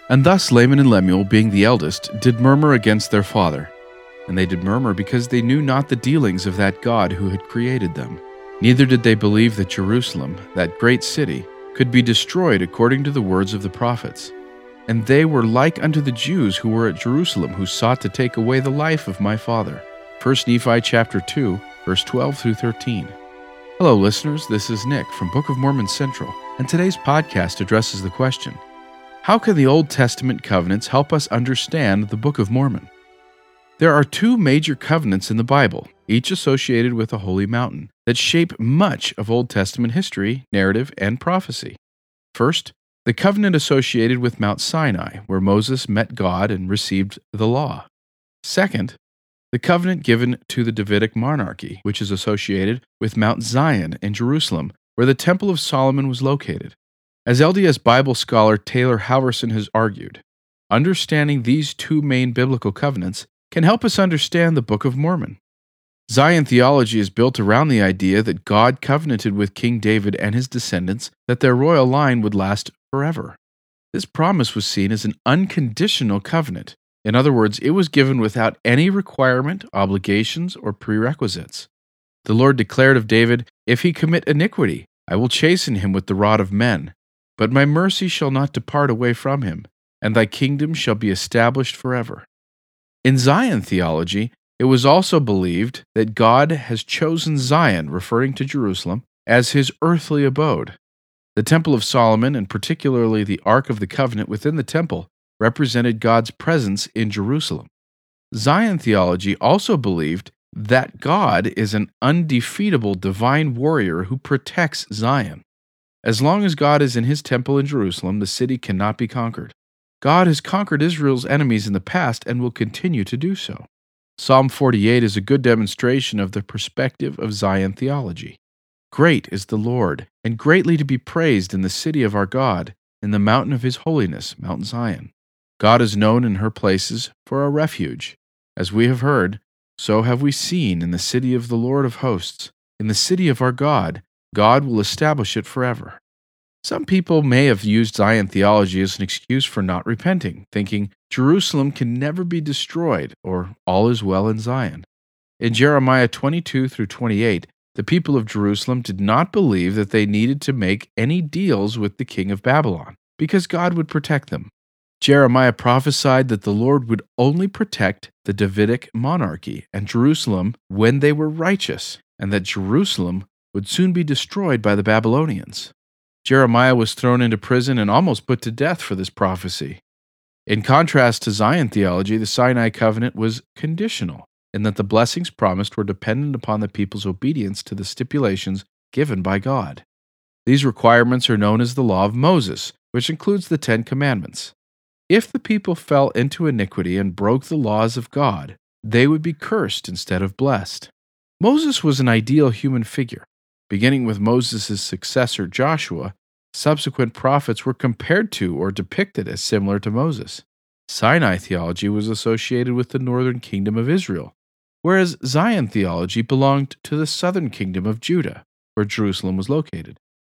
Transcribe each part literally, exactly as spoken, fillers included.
And thus Laman and Lemuel, being the eldest, did murmur against their father. And they did murmur because they knew not the dealings of that God who had created them. Neither did they believe that Jerusalem, that great city, could be destroyed according to the words of the prophets. And they were like unto the Jews who were at Jerusalem, who sought to take away the life of my father. First Nephi chapter two, verse twelve through thirteen. Hello listeners, this is Nick from Book of Mormon Central, and today's podcast addresses the question, how can the Old Testament covenants help us understand the Book of Mormon? There are two major covenants in the Bible, each associated with a holy mountain, that shape much of Old Testament history, narrative, and prophecy. First, the covenant associated with Mount Sinai, where Moses met God and received the law. Second, the covenant given to the Davidic monarchy, which is associated with Mount Zion in Jerusalem, where the Temple of Solomon was located. As L D S Bible scholar Taylor Halverson has argued, understanding these two main biblical covenants can help us understand the Book of Mormon. Zion theology is built around the idea that God covenanted with King David and his descendants that their royal line would last forever. This promise was seen as an unconditional covenant. In other words, it was given without any requirement, obligations, or prerequisites. The Lord declared of David, "If he commit iniquity, I will chasten him with the rod of men. But my mercy shall not depart away from him, and thy kingdom shall be established forever." In Zion theology, it was also believed that God has chosen Zion, referring to Jerusalem, as his earthly abode. The Temple of Solomon, and particularly the Ark of the Covenant within the temple, represented God's presence in Jerusalem. Zion theology also believed that God is an undefeatable divine warrior who protects Zion. As long as God is in his temple in Jerusalem, the city cannot be conquered. God has conquered Israel's enemies in the past and will continue to do so. Psalm forty-eight is a good demonstration of the perspective of Zion theology. Great is the Lord, and greatly to be praised in the city of our God, in the mountain of his holiness, Mount Zion. God is known in her places for a refuge. As we have heard, so have we seen in the city of the Lord of hosts. In the city of our God, God will establish it forever. Some people may have used Zion theology as an excuse for not repenting, thinking Jerusalem can never be destroyed or all is well in Zion. In Jeremiah twenty-two through twenty-eight, the people of Jerusalem did not believe that they needed to make any deals with the king of Babylon, because God would protect them. Jeremiah prophesied that the Lord would only protect the Davidic monarchy and Jerusalem when they were righteous, and that Jerusalem would soon be destroyed by the Babylonians. Jeremiah was thrown into prison and almost put to death for this prophecy. In contrast to Zion theology, the Sinai covenant was conditional, in that the blessings promised were dependent upon the people's obedience to the stipulations given by God. These requirements are known as the Law of Moses, which includes the Ten Commandments. If the people fell into iniquity and broke the laws of God, they would be cursed instead of blessed. Moses was an ideal human figure. Beginning with Moses' successor Joshua, subsequent prophets were compared to or depicted as similar to Moses. Sinai theology was associated with the northern kingdom of Israel, whereas Zion theology belonged to the southern kingdom of Judah, where Jerusalem was located.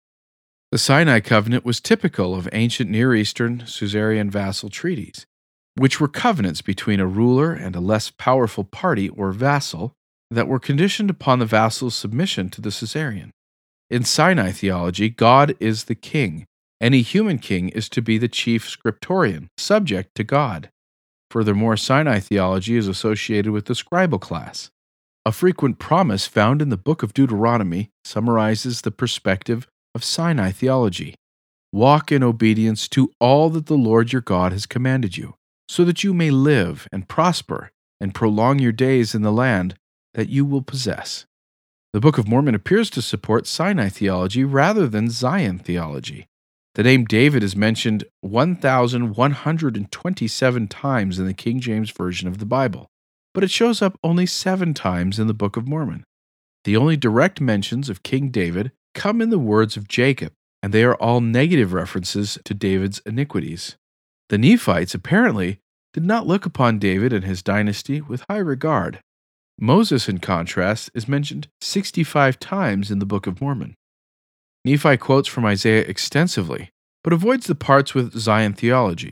The Sinai covenant was typical of ancient Near Eastern suzerain vassal treaties, which were covenants between a ruler and a less powerful party or vassal that were conditioned upon the vassal's submission to the suzerain. In Sinai theology, God is the king. Any human king is to be the chief scriptorian, subject to God. Furthermore, Sinai theology is associated with the scribal class. A frequent promise found in the book of Deuteronomy summarizes the perspective of Sinai theology. Walk in obedience to all that the Lord your God has commanded you, so that you may live and prosper and prolong your days in the land that you will possess. The Book of Mormon appears to support Sinai theology rather than Zion theology. The name David is mentioned one thousand one hundred twenty-seven times in the King James Version of the Bible, but it shows up only seven times in the Book of Mormon. The only direct mentions of King David come in the words of Jacob, and they are all negative references to David's iniquities. The Nephites apparently did not look upon David and his dynasty with high regard. Moses, in contrast, is mentioned sixty-five times in the Book of Mormon. Nephi quotes from Isaiah extensively, but avoids the parts with Zion theology.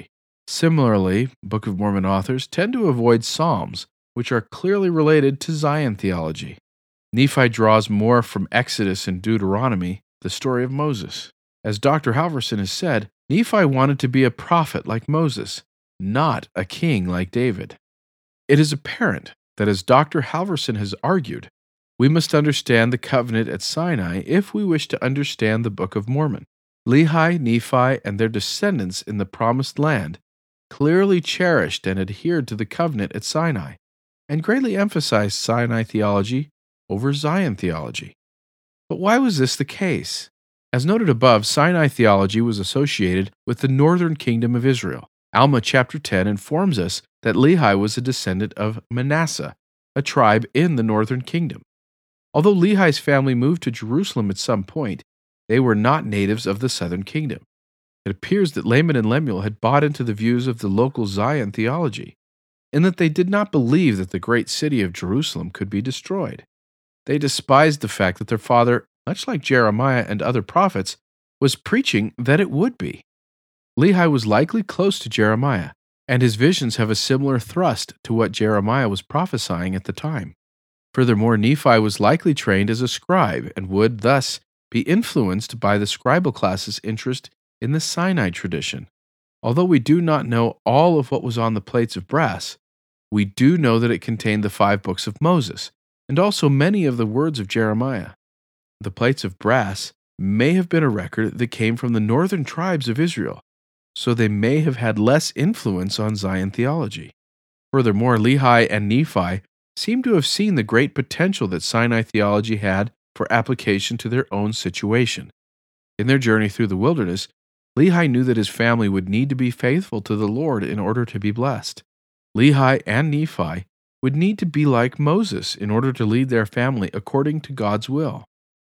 Similarly, Book of Mormon authors tend to avoid Psalms, which are clearly related to Zion theology. Nephi draws more from Exodus and Deuteronomy, the story of Moses. As Doctor Halverson has said, Nephi wanted to be a prophet like Moses, not a king like David. It is apparent that, as Doctor Halverson has argued, we must understand the covenant at Sinai if we wish to understand the Book of Mormon. Lehi, Nephi, and their descendants in the Promised Land clearly cherished and adhered to the covenant at Sinai, and greatly emphasized Sinai theology over Zion theology. But why was this the case? As noted above, Sinai theology was associated with the northern kingdom of Israel. Alma chapter ten informs us that Lehi was a descendant of Manasseh, a tribe in the northern kingdom. Although Lehi's family moved to Jerusalem at some point, they were not natives of the southern kingdom. It appears that Laman and Lemuel had bought into the views of the local Zion theology, in that they did not believe that the great city of Jerusalem could be destroyed. They despised the fact that their father, much like Jeremiah and other prophets, was preaching that it would be. Lehi was likely close to Jeremiah, and his visions have a similar thrust to what Jeremiah was prophesying at the time. Furthermore, Nephi was likely trained as a scribe and would, thus, be influenced by the scribal class's interest in the Sinai tradition. Although we do not know all of what was on the plates of brass, we do know that it contained the five books of Moses, and also many of the words of Jeremiah. The plates of brass may have been a record that came from the northern tribes of Israel, so they may have had less influence on Zion theology. Furthermore, Lehi and Nephi seem to have seen the great potential that Sinai theology had for application to their own situation. In their journey through the wilderness, Lehi knew that his family would need to be faithful to the Lord in order to be blessed. Lehi and Nephi would need to be like Moses in order to lead their family according to God's will.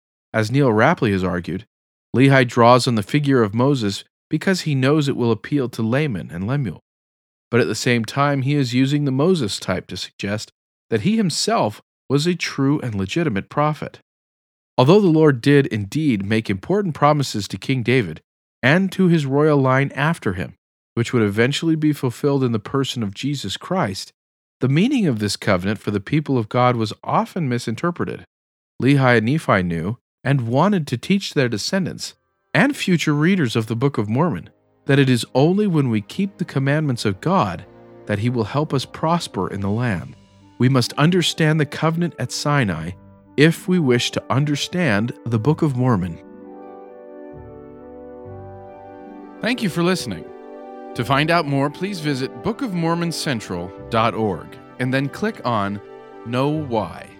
As Neil Rapley has argued, Lehi draws on the figure of Moses because he knows it will appeal to Laman and Lemuel. But at the same time, he is using the Moses type to suggest that he himself was a true and legitimate prophet. Although the Lord did indeed make important promises to King David and to his royal line after him, which would eventually be fulfilled in the person of Jesus Christ, the meaning of this covenant for the people of God was often misinterpreted. Lehi and Nephi knew and wanted to teach their descendants and future readers of the Book of Mormon that it is only when we keep the commandments of God that He will help us prosper in the land. We must understand the covenant at Sinai if we wish to understand the Book of Mormon. Thank you for listening. To find out more, please visit book of mormon central dot org and then click on Know Why.